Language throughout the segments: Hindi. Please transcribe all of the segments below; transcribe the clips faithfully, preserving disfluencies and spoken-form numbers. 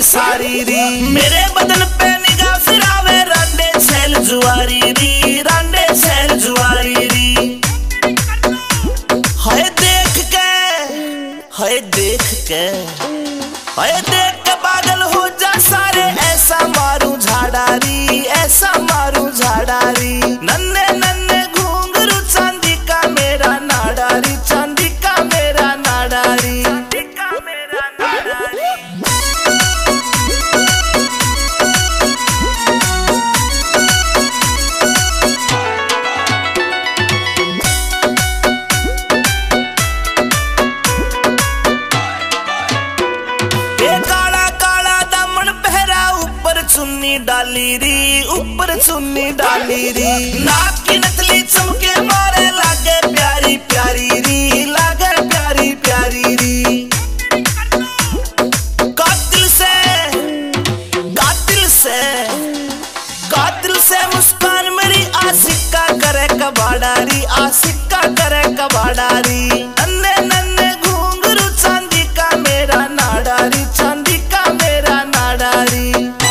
सारी री। मेरे बदन पे निगाह फिरावे रांडे छैल जुआरी री, रांडे छैल जुआरी री। हाय देख के, हाय देख के, हाय देख के पागल हो जा सारे, ऐसा मारू झाड़ारी, ऐसा मारू झाड़ारी। नन्हे नन्हे घुंघरू चांदी का मेरा नाडारी, चांदी का मेरा नाडारी, चांदी का मेरा नाडारी। चुन्नी डाली री, ऊपर चुन्नी डाली री। नाक की नथली चमके मारे लागे प्यारी प्यारी री, लागे प्यारी प्यारी री। कातिल से, कातिल से, कातिल से मुस्कान मेरी आशिका करे कबाड़ारी, आशिका करे कबाड़ारी। नन्हे नन्हे घुंघरू चांदी का मेरा नाडारी, चांदी का मेरा नाडारी।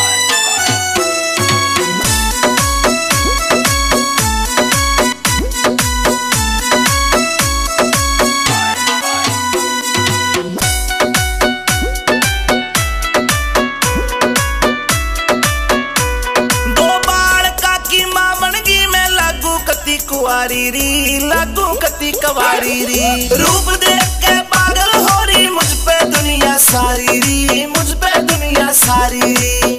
कुवारी री, लागू कती कवारी री। रूप देख के पागल हो रही मुझ पे दुनिया सारी री, मुझ पे दुनिया सारी री।